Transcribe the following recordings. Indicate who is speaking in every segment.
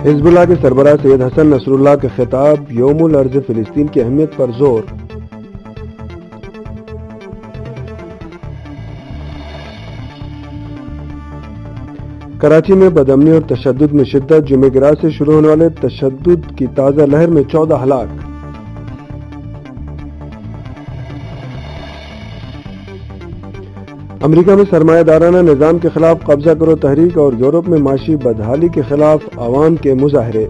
Speaker 1: حزب اللہ کے سربراہ سید حسن نصر اللہ کا خطاب، یوم الارض فلسطین کی اہمیت پر زور۔ کراچی میں بدامنی اور تشدد میں شدت، جمعہ کی رات سے شروع ہونے والے تشدد کی تازہ لہر میں 14 ہلاک۔ امریکہ میں سرمایہ دارانہ نظام کے خلاف قبضہ کرو تحریک اور یورپ میں معاشی بدحالی کے خلاف عوام کے مظاہرے۔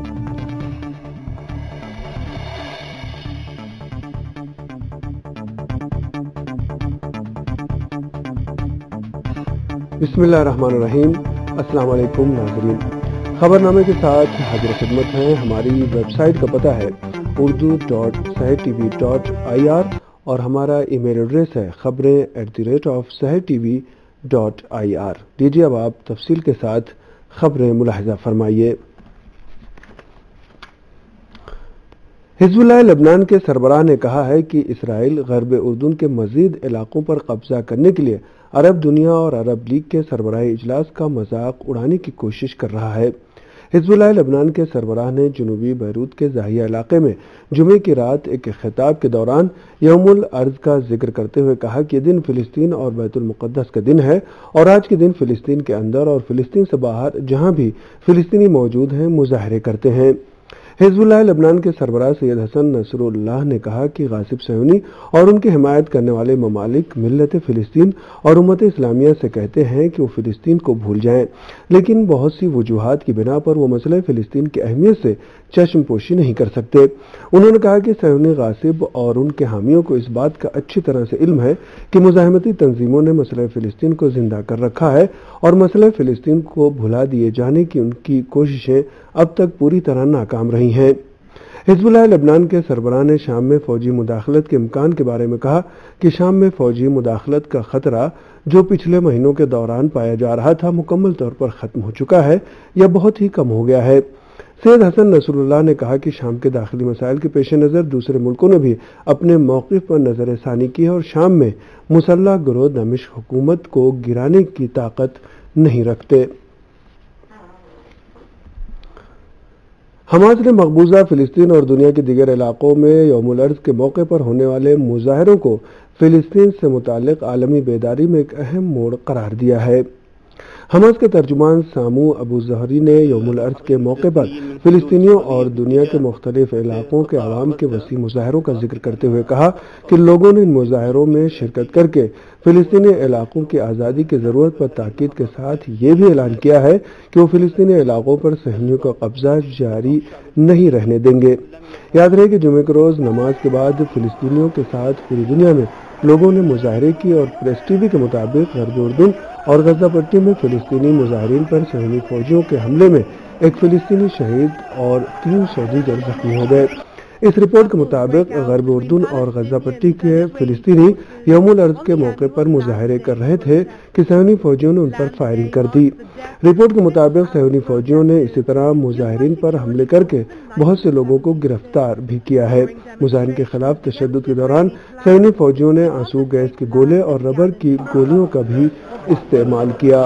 Speaker 1: بسم اللہ الرحمن الرحیم۔ السلام علیکم ناظرین، خبرنامے کے ساتھ حاضر خدمت ہیں۔ ہماری ویب سائٹ کا پتہ ہے urdu.sahertv.ir اور ہمارا ای میل ایڈریس ہے khabrein@sahertv.ir۔ لیجیے اب آپ تفصیل کے ساتھ خبریں ملاحظہ فرمائیے۔ حزب اللہ لبنان کے سربراہ نے کہا ہے کہ اسرائیل غرب اردن کے مزید علاقوں پر قبضہ کرنے کے لیے عرب دنیا اور عرب لیگ کے سربراہی اجلاس کا مذاق اڑانے کی کوشش کر رہا ہے۔ حزب اللہ لبنان کے سربراہ نے جنوبی بیروت کے زاہیہ علاقے میں جمعے کی رات ایک خطاب کے دوران یوم الارض کا ذکر کرتے ہوئے کہا کہ یہ دن فلسطین اور بیت المقدس کا دن ہے اور آج کے دن فلسطین کے اندر اور فلسطین سے باہر جہاں بھی فلسطینی موجود ہیں مظاہرے کرتے ہیں۔ حزب اللہ لبنان کے سربراہ سید حسن نصر اللہ نے کہا کہ غاصب صہیونی اور ان کی حمایت کرنے والے ممالک ملت فلسطین اور امت اسلامیہ سے کہتے ہیں کہ وہ فلسطین کو بھول جائیں، لیکن بہت سی وجوہات کی بنا پر وہ مسئلہ فلسطین کی اہمیت سے چشم پوشی نہیں کر سکتے۔ انہوں نے کہا کہ صہیونی غاصب اور ان کے حامیوں کو اس بات کا اچھی طرح سے علم ہے کہ مزاحمتی تنظیموں نے مسئلہ فلسطین کو زندہ کر رکھا ہے اور مسئلہ فلسطین کو بھلا دیے جانے کی ان کی کوششیں اب تک پوری طرح ناکام رہی ہیں۔ حزب اللہ لبنان کے سربراہ نے شام میں فوجی مداخلت کے امکان کے بارے میں کہا کہ شام میں فوجی مداخلت کا خطرہ جو پچھلے مہینوں کے دوران پایا جا رہا تھا مکمل طور پر ختم ہو چکا ہے یا بہت ہی کم ہو گیا ہے۔ سید حسن نصر اللہ نے کہا کہ شام کے داخلی مسائل کے پیش نظر دوسرے ملکوں نے بھی اپنے موقف پر نظر ثانی کی ہے اور شام میں مسلح گروہ دمشق حکومت کو گرانے کی طاقت نہیں رکھتے۔ حماس نے مقبوضہ فلسطین اور دنیا کے دیگر علاقوں میں یوم الارض کے موقع پر ہونے والے مظاہروں کو فلسطین سے متعلق عالمی بیداری میں ایک اہم موڑ قرار دیا ہے۔ حماس کے ترجمان سامو ابو زہری نے یوم الارض کے موقع پر فلسطینیوں اور دنیا کے مختلف علاقوں کے عوام کے وسیع مظاہروں کا ذکر کرتے ہوئے کہا کہ لوگوں نے ان مظاہروں میں شرکت کر کے فلسطینی علاقوں کی آزادی کی ضرورت پر تاکید کے ساتھ یہ بھی اعلان کیا ہے کہ وہ فلسطینی علاقوں پر صہیونیوں کا قبضہ جاری نہیں رہنے دیں گے۔ یاد رہے کہ جمعے کے روز نماز کے بعد فلسطینیوں کے ساتھ پوری دنیا میں لوگوں نے مظاہرے کی اور پریس ٹی وی کے مطابق غرب اردن اور غزہ پٹی میں فلسطینی مظاہرین پر صہیونی فوجیوں کے حملے میں ایک فلسطینی شہید اور 3 سعودی جن زخمی ہو گئے۔ اس رپورٹ کے مطابق غرب اردن اور غزہ پٹی کے فلسطینی یوم الارض کے موقع پر مظاہرے کر رہے تھے کہ صہیونی فوجیوں نے ان پر فائرنگ کر دی۔ رپورٹ کے مطابق صہیونی فوجیوں نے اسی طرح مظاہرین پر حملے کر کے بہت سے لوگوں کو گرفتار بھی کیا ہے۔ مظاہرین کے خلاف تشدد کے دوران صہیونی فوجیوں نے آنسو گیس کے گولے اور ربر کی گولیوں کا بھی استعمال کیا۔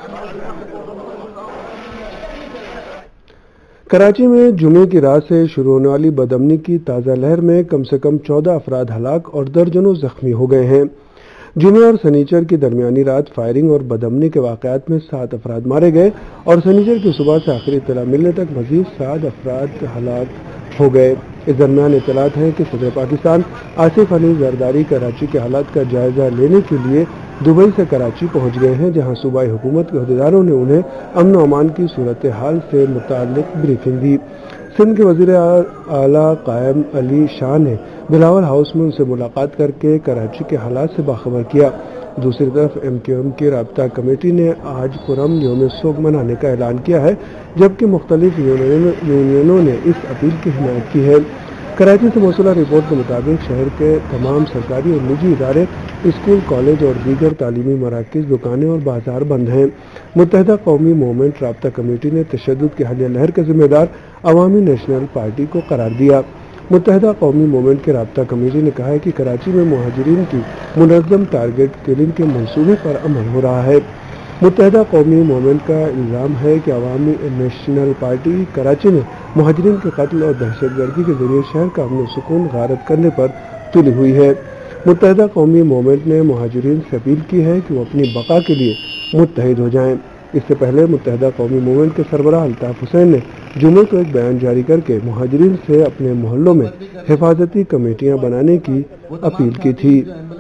Speaker 1: کراچی میں جمعے کی رات سے شروع ہونے والی بدامنی کی تازہ لہر میں کم سے کم 14 افراد ہلاک اور درجنوں زخمی ہو گئے ہیں۔ جمعہ اور سنیچر کی درمیانی رات فائرنگ اور بدامنی کے واقعات میں 7 افراد مارے گئے اور سنیچر کی صبح سے آخری اطلاع ملنے تک مزید 7 افراد ہلاک ہو گئے۔ اس درمیان اطلاعات ہیں کہ صدر پاکستان آصف علی زرداری کراچی کے حالات کا جائزہ لینے کے لیے دبئی سے کراچی پہنچ گئے ہیں، جہاں صوبائی حکومت کے عہدیداروں نے انہیں امن و امان کی صورتحال سے متعلق بریفنگ دی۔ سندھ کے وزیر اعلیٰ قائم علی شاہ نے بلاول ہاؤس میں ان سے ملاقات کر کے کراچی کے حالات سے باخبر کیا۔ دوسری طرف ایم کیو ایم کی رابطہ کمیٹی نے آج پرم یوم سوگ منانے کا اعلان کیا ہے، جبکہ مختلف یونینوں نے اس اپیل کی حمایت کی ہے۔ کراچی سے موصولہ رپورٹ کے مطابق شہر کے تمام سرکاری اور نجی ادارے، اسکول، کالج اور دیگر تعلیمی مراکز، دکانیں اور بازار بند ہیں۔ متحدہ قومی موومنٹ رابطہ کمیٹی نے تشدد کی حالیہ لہر کا ذمہ دار عوامی نیشنل پارٹی کو قرار دیا۔ متحدہ قومی موومنٹ کی رابطہ کمیٹی نے کہا ہے کہ کراچی میں مہاجرین کی منظم ٹارگٹ کلنگ کے منصوبے پر عمل ہو رہا ہے۔ متحدہ قومی موومنٹ کا الزام ہے کہ عوامی نیشنل پارٹی کراچی میں مہاجرین کے قتل اور دہشت گردی کے ذریعے شہر کا امن و سکون غارت کرنے پر تلی ہوئی ہے۔ متحدہ قومی موومنٹ نے مہاجرین سے اپیل کی ہے کہ وہ اپنی بقا کے لیے متحد ہو جائیں۔ اس سے پہلے متحدہ قومی موومنٹ کے سربراہ الطاف حسین نے جمعے کو ایک بیان جاری کر کے مہاجرین سے اپنے محلوں میں حفاظتی کمیٹیاں بنانے کی اپیل کی تھی۔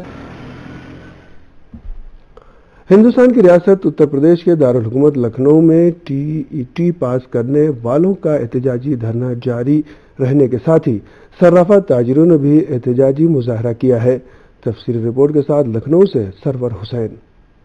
Speaker 1: ہندوستان کی ریاست اتر پردیش کے دارالحکومت لکھنؤ میں TET پاس کرنے والوں کا احتجاجی دھرنا جاری رہنے کے ساتھ ہی صرافہ تاجروں نے بھی احتجاجی مظاہرہ کیا ہے۔ تفصیلی رپورٹ کے ساتھ لکھنؤ سے سرور حسین۔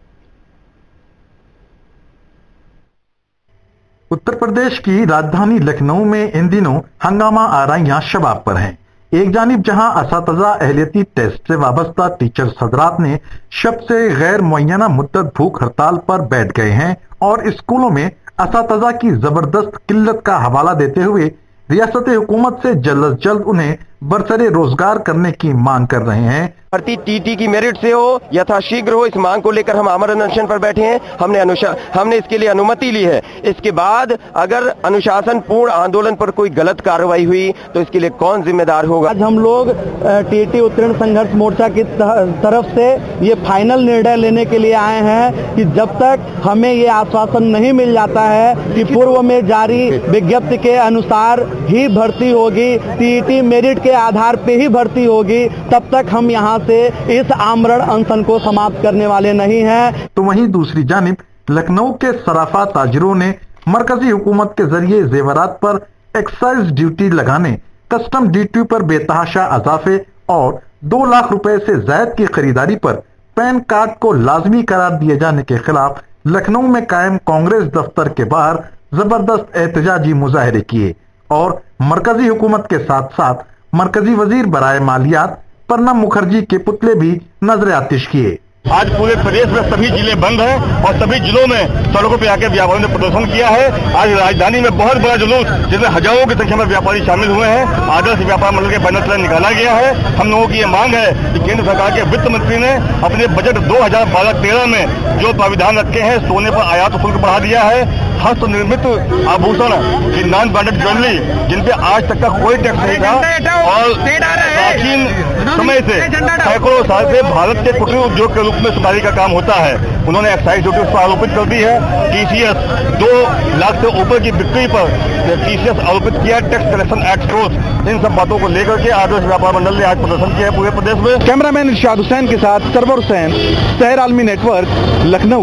Speaker 2: اتر پردیش کی راجدھانی لکھنؤ میں ان دنوں ہنگامہ آرائیاں شباب پر ہیں۔ ایک جانب جہاں اساتذہ اہلیتی ٹیسٹ سے وابستہ ٹیچر حضرات نے شب سے غیر معینہ مدت بھوک ہڑتال پر بیٹھ گئے ہیں اور اسکولوں میں اساتذہ کی زبردست قلت کا حوالہ دیتے ہوئے ریاست حکومت سے جلد از جلد انہیں برسر روزگار کرنے کی مانگ کر رہے ہیں۔
Speaker 3: بھرتی TT کی میرٹ سے ہو یتھاشیگھر ہو، اس مانگ کو لے کر ہم آمر انشن پر بیٹھے ہیں۔ ہم نے اس کے لیے انومتی لی ہے۔ اس کے بعد اگر انوشاسن پورن آندولن پر کوئی غلط کارروائی ہوئی تو اس کے لیے کون ذمہ دار ہوگا؟
Speaker 4: آج ہم لوگ TT اترن سنگھرش مورچہ کی طرف سے یہ فائنل نرڈے لینے کے لیے آئے ہیں کہ جب تک ہمیں یہ آشواسن نہیں مل جاتا ہے کہ پورو میں جاری وجఞప్తి کے انوسار ہی بھرتی ہوگی، TET میرٹ کے آدھار پہ ہی بھرتی ہوگی، تب تک ہم یہاں سے اس آمرن انشن کو سماپت کرنے والے نہیں ہیں۔
Speaker 2: تو وہیں دوسری جانب لکھنؤ کے صرافہ تاجروں نے مرکزی حکومت کے ذریعے زیورات پر ایکسائز ڈیوٹی لگانے، کسٹم ڈیوٹی پر بے تحاشا اضافے اور 2 لاکھ روپے سے زائد کی خریداری پر پین کارڈ کو لازمی قرار دیے جانے کے خلاف لکھنؤ میں قائم کانگریس دفتر کے باہر زبردست احتجاجی مظاہرے کیے اور مرکزی حکومت کے ساتھ ساتھ مرکزی وزیر برائے مالیات پرنب مکھرجی کے پتلے بھی نظر آتش کیے۔
Speaker 5: آج پورے پردیش میں سبھی ضلع بند ہیں اور سبھی ضلعوں میں سڑکوں پہ آ کے ویاپاریوں نے پردرشن کیا ہے۔ آج راجدھانی میں بہت بڑا جلوس جس میں ہزاروں کی سنکھیا میں ویاپاری شامل ہوئے ہیں، آدرش ویاپار منڈل کے بینر تلے نکالا گیا ہے۔ ہم لوگوں کی یہ مانگ ہے کہ کیندر سرکار کے وت منتری نے اپنے بجٹ 2012-13 میں جو پراویدھان رکھے ہیں، سونے پر آیات شلک بڑھا دیا ہے، ہست نرمت آبھوشن کی نان برانڈڈ جویلری جن پہ آج تک کا کوئی ٹیکس نہیں تھا اور پراچین سمے سے سینکڑوں سال سے بھارت کے کٹیر ادیوگ کے روپ میں سدھاری کا کام ہوتا ہے، انہوں نے ایکسائز ڈیوٹی اس پر آروپت کر دی ہے۔ TCS 2 لاکھ سے اوپر کی بکری پر TCS آروپت کیا، ٹیکس کلیکشن ایکٹ ٹولز، ان سب باتوں کو لے کر کے آدرش ویاپار منڈل نے آج پردرشن کیا ہے پورے پردیش میں۔
Speaker 2: کیمرہ مین ارشاد حسین کے ساتھ سرور حسین، سحر عالمی نیٹ ورک، لکھنؤ۔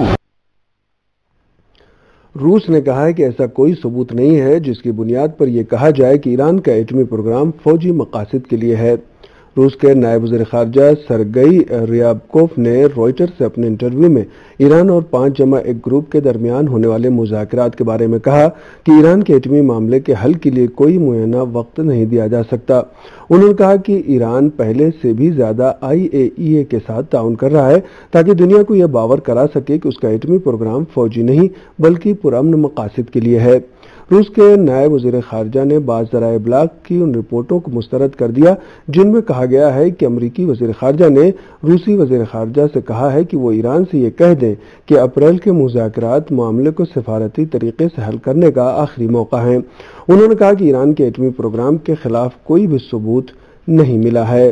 Speaker 1: روس نے کہا ہے کہ ایسا کوئی ثبوت نہیں ہے جس کی بنیاد پر یہ کہا جائے کہ ایران کا ایٹمی پروگرام فوجی مقاصد کے لیے ہے۔ روس کے نائب وزیر خارجہ سرگئی ریابکوف نے روئٹر سے اپنے انٹرویو میں ایران اور 5+1 گروپ کے درمیان ہونے والے مذاکرات کے بارے میں کہا کہ ایران کے ایٹمی معاملے کے حل کے لیے کوئی معینہ وقت نہیں دیا جا سکتا۔ انہوں نے کہا کہ ایران پہلے سے بھی زیادہ IAEA کے ساتھ تعاون کر رہا ہے تاکہ دنیا کو یہ باور کرا سکے کہ اس کا ایٹمی پروگرام فوجی نہیں بلکہ پرامن مقاصد کے لیے ہے۔ روس کے نائب وزیر خارجہ نے بعض ذرائع ابلاغ کی ان رپورٹوں کو مسترد کر دیا جن میں کہا گیا ہے کہ امریکی وزیر خارجہ نے روسی وزیر خارجہ سے کہا ہے کہ وہ ایران سے یہ کہہ دیں کہ اپریل کے مذاکرات معاملے کو سفارتی طریقے سے حل کرنے کا آخری موقع ہے۔ انہوں نے کہا کہ ایران کے ایٹمی پروگرام کے خلاف کوئی بھی ثبوت نہیں ملا ہے۔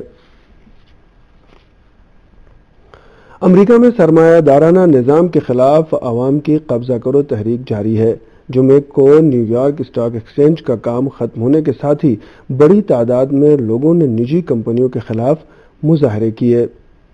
Speaker 1: امریکہ میں سرمایہ دارانہ نظام کے خلاف عوام کی قبضہ کرو تحریک جاری ہے۔ جمعے کو نیو یارک اسٹاک ایکسچینج کا کام ختم ہونے کے ساتھ ہی بڑی تعداد میں لوگوں نے نجی کمپنیوں کے خلاف مظاہرے کیے۔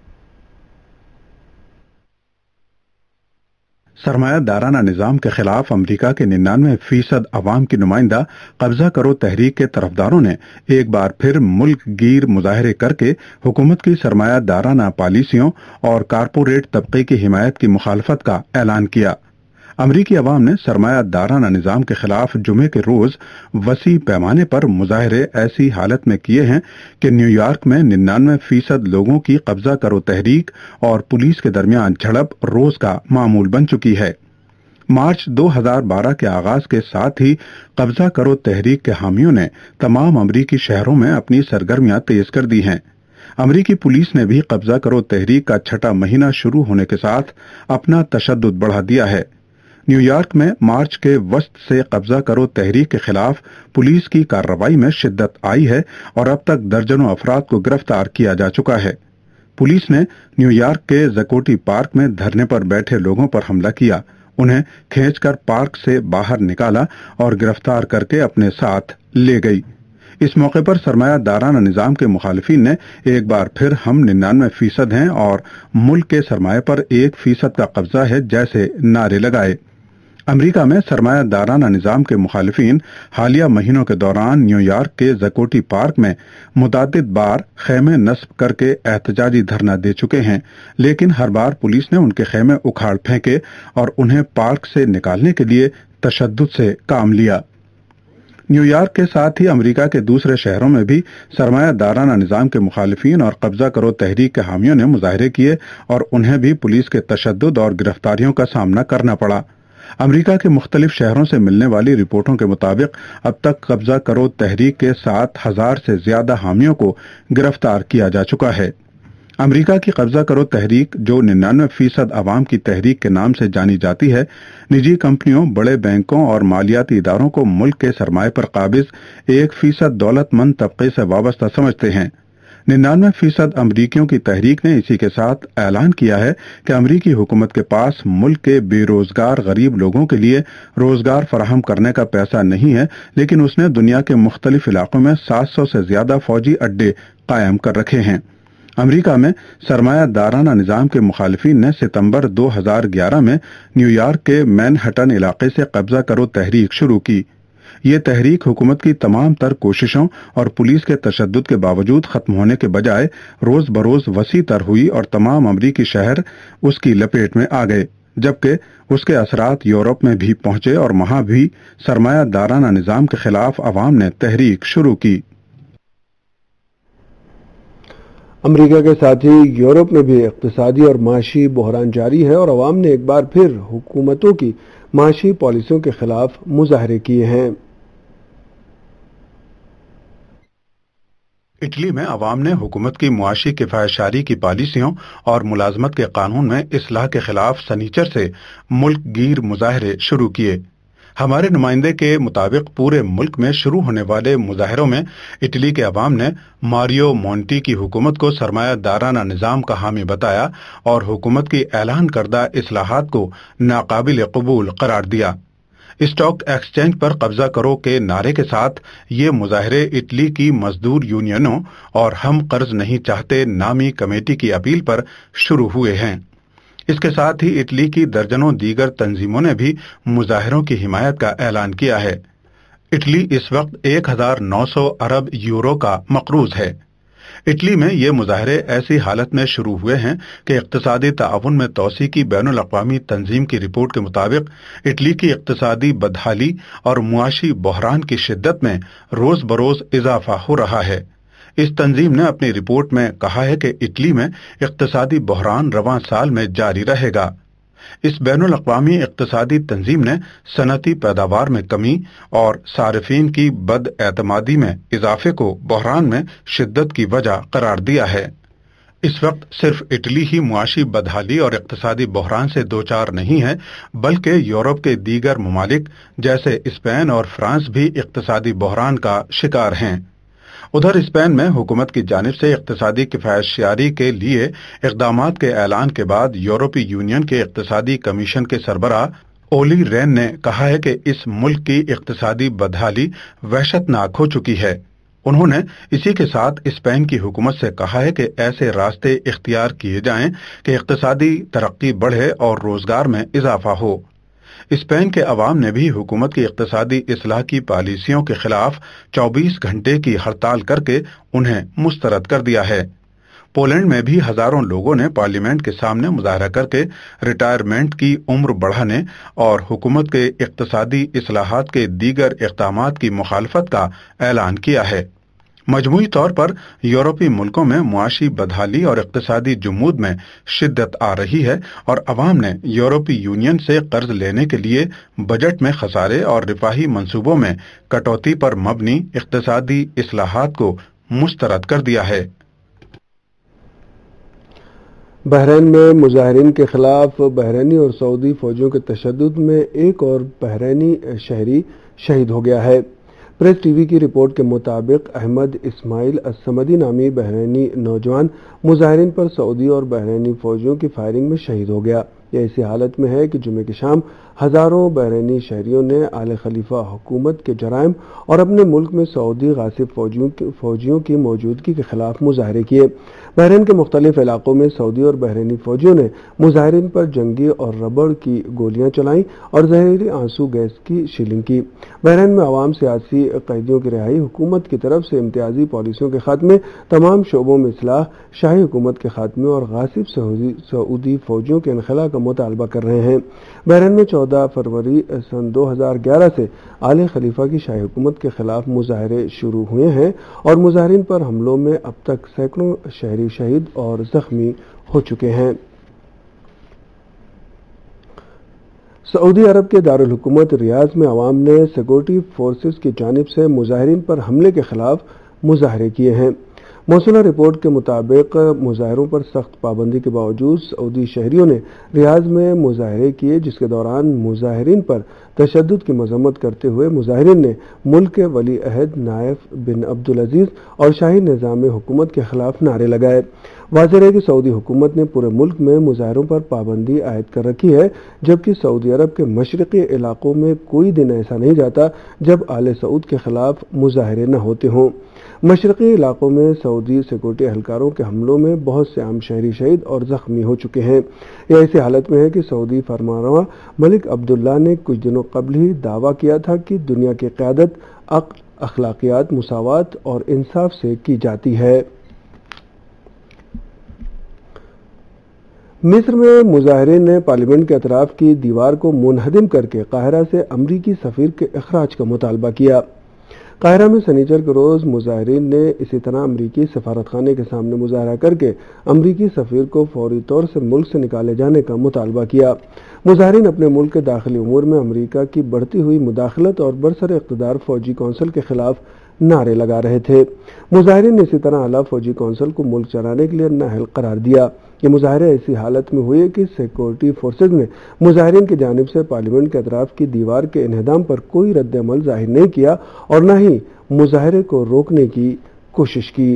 Speaker 6: سرمایہ دارانہ نظام کے خلاف امریکہ کے 99% عوام کی نمائندہ قبضہ کرو تحریک کے طرفداروں نے ایک بار پھر ملک گیر مظاہرے کر کے حکومت کی سرمایہ دارانہ پالیسیوں اور کارپوریٹ طبقے کی حمایت کی مخالفت کا اعلان کیا۔ امریکی عوام نے سرمایہ دارانہ نظام کے خلاف جمعے کے روز وسیع پیمانے پر مظاہرے ایسی حالت میں کیے ہیں کہ نیو یارک میں 99% لوگوں کی قبضہ کرو تحریک اور پولیس کے درمیان جھڑپ روز کا معمول بن چکی ہے۔ مارچ 2012 کے آغاز کے ساتھ ہی قبضہ کرو تحریک کے حامیوں نے تمام امریکی شہروں میں اپنی سرگرمیاں تیز کر دی ہیں۔ अमरीकी पुलिस ने भी कब्जा करो तहरीक का छठा महीना शुरू होने के साथ अपना तशद्दुद बढ़ा दिया है। न्यूयॉर्क में मार्च के वस्त से कब्जा करो तहरीक के खिलाफ पुलिस की कार्रवाई में शिद्दत आई है और अब तक दर्जनों अफराद को गिरफ्तार किया जा चुका है। पुलिस ने न्यूयॉर्क के जकोटी पार्क में धरने पर बैठे लोगों पर हमला किया, उन्हें खींचकर पार्क से बाहर निकाला और गिरफ्तार करके अपने साथ ले गई। इस मौके पर सरमायादाराना निजाम के मुखालिफिन ने एक बार फिर हम 99% हैं और मुल्क के सरमाए पर 1% का कब्जा है जैसे नारे लगाए। अमेरिका में सरमायादाराना निजाम के मुखालिफिन हालिया महीनों के दौरान न्यूयॉर्क के जकोटी पार्क में मुतादिद बार खेमे नस्ब करके एहतजाजी धरना दे चुके हैं, लेकिन हर बार पुलिस ने उनके खेमे उखाड़ फेंके और उन्हें पार्क से निकालने के लिए तशद्दुद से काम लिया। न्यूयॉर्क के साथ ही अमेरिका के दूसरे शहरों में भी सरमायादाराना निजाम के मुखालिफिन और कब्जा करो तहरीक के हामियों ने मुजाहरे किए और उन्हें भी पुलिस के तशद्दुद और गिरफ्तारियों का सामना करना पड़ा। अमेरिका के मुख्तलिफ शहरों से मिलने वाली रिपोर्टों के मुताबिक अब तक कब्जा करो तहरीक के 7,000 से ज्यादा हामियों को गिरफ्तार किया जा चुका है। अमेरिका की कब्जा करो तहरीक, जो 99% अवाम की तहरीक के नाम से जानी जाती है, निजी कंपनियों, बड़े बैंकों और मालियाती इदारों को मुल्क के सरमाए पर काबिज 1% दौलतमंद तबके से वाबस्ता समझते हैं। 99% अमरीकियों की तहरीक ने इसी के साथ ऐलान किया है कि अमरीकी हुकूमत के पास मुल्क के बेरोजगार गरीब लोगों के लिए रोजगार फराहम करने का पैसा नहीं है, लेकिन उसने दुनिया के मुख्तलिफ इलाकों में 700 से ज्यादा फौजी अड्डे कायम कर रखे हैं। अमेरिका में सरमायादाराना निजाम के मुखालिफिन ने सितंबर 2011 में न्यूयॉर्क के मैनहट्टन इलाके से कब्जा करो तहरीक शुरू की। ये तहरीक हुकूमत की तमाम तर कोशिशों और पुलिस के तशद्दुद के बावजूद खत्म होने के बजाय रोज बरोज वसी तर हुई और तमाम अमरीकी शहर उसकी लपेट में आ गए, जबकि उसके असरात यूरोप में भी पहुंचे और वहां भी सरमायादाराना निजाम के खिलाफ अवाम ने तहरीक शुरू की।
Speaker 1: अमेरिका के साथ ही यूरोप में भी इक्तिसादी और माशी बहरान जारी है और अवाम ने एक बार फिर हुकूमतों की माशी पॉलिसियों के खिलाफ मुजाहरे किए हैं।
Speaker 6: इटली में अवाम ने हुकूमत की मुआशी किफायतशारी की पॉलिसियों और मुलाजमत के कानून में इस्लाह के खिलाफ सनीचर से मुल्क गिर मुजाहरे शुरू किए। हमारे नुमाइंदे के मुताबिक पूरे मुल्क में शुरू होने वाले मुजाहरों में इटली के अवाम ने मारियो मोंटी की हुकूमत को सरमायादाराना निजाम का हामी बताया और हुकूमत की ऐलान करदा इस्लाहात को नाकाबिल कबूल करार दिया। स्टॉक एक्सचेंज पर कब्जा करो के नारे के साथ ये मुजाहरे इटली की मजदूर यूनियनों और हम कर्ज नहीं चाहते नामी कमेटी की अपील पर शुरू हुए हैं। इसके साथ ही इटली की दर्जनों दीगर तंजीमों ने भी मुजाहरों की हिमायत का ऐलान किया है। इटली इस वक्त 1900 अरब यूरो का मकरूज है। इटली में ये मुजाहरे ऐसी हालत में शुरू हुए हैं कि इक्तिसादी ताउन में तोसी की बैनुल अक़वामी तंजीम की रिपोर्ट के मुताबिक इटली की इक्तिसादी बदहाली और मुआशी बहरान की शिद्दत में रोज बरोज इजाफा हो रहा है। इस तंजीम ने अपनी रिपोर्ट में कहा है कि इटली में इक्तिसादी बहरान रवां साल में जारी रहेगा। इस बैनुल अक़वामी इक्तिसादी तंजीम ने सनती पैदावार में कमी और सारिफीन की बद एतमादी में इजाफे को बहरान में शिद्दत की वजह करार दिया है। इस वक्त सिर्फ इटली ही मुआशी बदहाली और इक्तिसादी बहरान से दो चार नहीं है, बल्कि यूरोप के दीगर ममालिक जैसे स्पेन और फ्रांस भी इक्तिसादी बहरान का शिकार हैं। उधर स्पेन में हुकूमत की जानिब से इक्तिसादी किफायतशारी के लिए इक़दामात के ऐलान के बाद यूरोपीय यूनियन के इक्तिसादी कमीशन के सरबराह ओली रेन ने कहा है कि इस मुल्क की इक्तिसादी बदहाली वहशतनाक हो चुकी है। उन्होंने इसी के साथ स्पेन की हुकूमत से कहा है कि ऐसे रास्ते इख्तियार किए जाएं कि इक्तिसादी तरक्की बढ़े और रोजगार में इजाफा हो। स्पेन के अवाम ने भी हुकूमत की इक्तिसादी इस्लाह की पॉलिसियों के खिलाफ 24 घंटे की हड़ताल करके उन्हें मुस्तरद कर दिया है। पोलैंड में भी हजारों लोगों ने पार्लियामेंट के सामने मुजाहरा करके रिटायरमेंट की उम्र बढ़ाने और हुकूमत के इक्तिसादी इस्लाहात के दीगर इक़दामात की मुखालफत का ऐलान किया है। मजमूई तौर पर यूरोपीय मुल्कों में मुआशी बदहाली और इक्तिसादी जुमूद में शिद्दत आ रही है और अवाम ने यूरोपीय यूनियन से कर्ज लेने के लिए बजट में खसारे और रिफाही मंसूबों में कटौती पर मबनी इक्तिसादी इस्लाहात को मुस्तरद कर दिया है।
Speaker 1: بحرین میں مظاہرین کے خلاف بحرینی اور سعودی فوجیوں کے تشدد میں ایک اور بحرینی شہری شہید ہو گیا ہے۔ پریس ٹی وی کی رپورٹ کے مطابق احمد اسماعیل الصمدی نامی بحرینی نوجوان مظاہرین پر سعودی اور بحرینی فوجیوں کی فائرنگ میں شہید ہو گیا۔ یہ ایسی حالت میں ہے کہ جمعے کی شام ہزاروں بحرینی شہریوں نے آل خلیفہ حکومت کے جرائم اور اپنے ملک میں سعودی غاصب فوجیوں کی موجودگی کے خلاف مظاہرے کیے۔ بحرین کے مختلف علاقوں میں سعودی اور بحرینی فوجیوں نے مظاہرین پر جنگی اور ربڑ کی گولیاں چلائیں اور زہریلی آنسو گیس کی شیلنگ کی۔ بحرین میں عوام سیاسی قیدیوں کی رہائی، حکومت کی طرف سے امتیازی پالیسیوں کے خاتمے، تمام شعبوں میں اصلاح، شاہی حکومت کے خاتمے اور غاصب سعودی فوجیوں کے انخلا کا مطالبہ کر رہے ہیں۔ بحرین میں 14 فروری سن 2011 سے آل خلیفہ کی شاہی حکومت کے خلاف مظاہرے شروع ہوئے ہیں اور مظاہرین پر حملوں میں اب تک سینکڑوں شہری شہید اور زخمی ہو چکے ہیں۔ سعودی عرب کے دارالحکومت ریاض میں عوام نے سیکورٹی فورسز کی جانب سے مظاہرین پر حملے کے خلاف مظاہرے کیے ہیں۔ موصولہ رپورٹ کے مطابق مظاہروں پر سخت پابندی کے باوجود سعودی شہریوں نے ریاض میں مظاہرے کیے، جس کے دوران مظاہرین پر تشدد کی مذمت کرتے ہوئے مظاہرین نے ملک کے ولی عہد نائف بن عبدالعزیز اور شاہی نظام حکومت کے خلاف نعرے لگائے۔ واضح ہے کہ سعودی حکومت نے پورے ملک میں مظاہروں پر پابندی عائد کر رکھی ہے، جبکہ سعودی عرب کے مشرقی علاقوں میں کوئی دن ایسا نہیں جاتا جب آل سعود کے خلاف مظاہرے نہ ہوتے ہوں۔ مشرقی علاقوں میں سعودی سیکورٹی اہلکاروں کے حملوں میں بہت سے عام شہری شہید اور زخمی ہو چکے ہیں۔ یہ ایسی حالت میں ہے کہ سعودی فرمانروا ملک عبداللہ نے کچھ دنوں قبل ہی دعویٰ کیا تھا کہ دنیا کی قیادت عقل، اخلاقیات، مساوات اور انصاف سے کی جاتی ہے۔ مصر میں مظاہرین نے پارلیمنٹ کے اطراف کی دیوار کو منہدم کر کے قاہرہ سے امریکی سفیر کے اخراج کا مطالبہ کیا۔ قاہرہ میں سنیچر کے روز مظاہرین نے اسی طرح امریکی سفارتخانے کے سامنے مظاہرہ کر کے امریکی سفیر کو فوری طور سے ملک سے نکالے جانے کا مطالبہ کیا۔ مظاہرین اپنے ملک کے داخلی امور میں امریکہ کی بڑھتی ہوئی مداخلت اور برسر اقتدار فوجی کونسل کے خلاف نعرے لگا رہے تھے۔ مظاہرین نے اسی طرح اعلیٰ فوجی کونسل کو ملک چلانے کے لیے نااہل قرار دیا۔ یہ مظاہرے ایسی حالت میں ہوئے کہ سیکورٹی فورسز نے مظاہرین کی جانب سے پارلیمنٹ کے اطراف کی دیوار کے انہدام پر کوئی رد عمل ظاہر نہیں کیا اور نہ ہی مظاہرے کو روکنے کی کوشش کی۔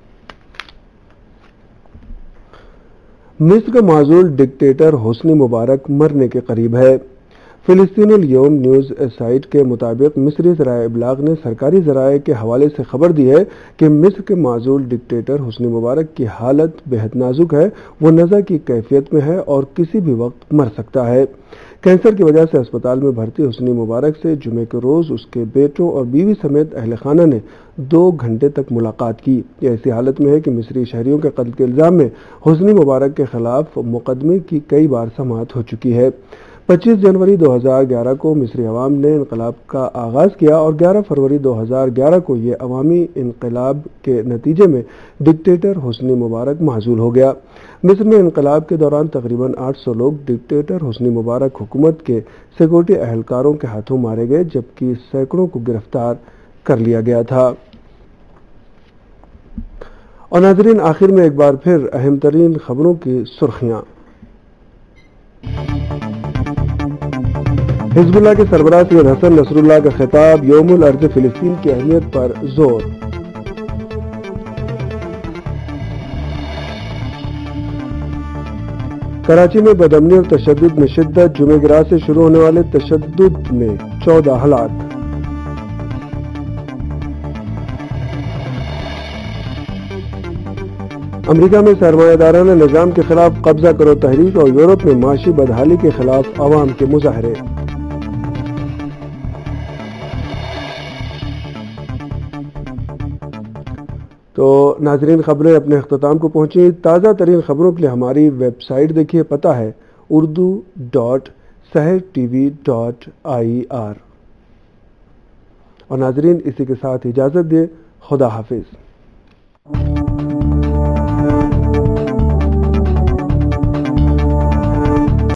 Speaker 1: مصر کا معزول ڈکٹیٹر حسنی مبارک مرنے کے قریب ہے۔ فلسطین اليوم نیوز سائٹ کے مطابق مصری ذرائع ابلاغ نے سرکاری ذرائع کے حوالے سے خبر دی ہے کہ مصر کے معزول ڈکٹیٹر حسنی مبارک کی حالت بہت نازک ہے، وہ نزع کی کیفیت میں ہے اور کسی بھی وقت مر سکتا ہے۔ کینسر کی وجہ سے اسپتال میں بھرتی حسنی مبارک سے جمعے کے روز اس کے بیٹوں اور بیوی سمیت اہل خانہ نے 2 گھنٹے تک ملاقات کی۔ یہ ایسی حالت میں ہے کہ مصری شہریوں کے قتل کے الزام میں حسنی مبارک کے خلاف مقدمے کی کئی بار سماعت ہو چکی ہے۔ 25 جنوری 2011 کو مصری عوام نے انقلاب کا آغاز کیا اور 11 فروری 2011 کو یہ عوامی انقلاب کے نتیجے میں ڈکٹیٹر حسنی مبارک معزول ہو گیا۔ مصر میں انقلاب کے دوران تقریباً 800 لوگ ڈکٹیٹر حسنی مبارک حکومت کے سیکورٹی اہلکاروں کے ہاتھوں مارے گئے، جبکہ سینکڑوں کو گرفتار کر لیا گیا تھا۔ اور ناظرین، آخر میں ایک بار پھر اہم ترین خبروں کی سرخیاں۔ حزب اللہ کے سربراہ سید حسن نصر اللہ کا خطاب، یوم الارض فلسطین کی اہمیت پر زور۔ کراچی میں بدامنی اور تشدد میں شدت، جمعہ کی رات سے شروع ہونے والے تشدد میں 14 ہلاک۔ امریکہ میں سرمایہ دارانہ نظام کے خلاف قبضہ کرو تحریک اور یورپ میں معاشی بدحالی کے خلاف عوام کے مظاہرے۔ تو ناظرین، خبریں اپنے اختتام کو پہنچی۔ تازہ ترین خبروں کے لیے ہماری ویب سائٹ دیکھیے، پتہ ہے urdu.sehertv.ir۔ اور ناظرین، اسی کے ساتھ اجازت دیں، خدا حافظ۔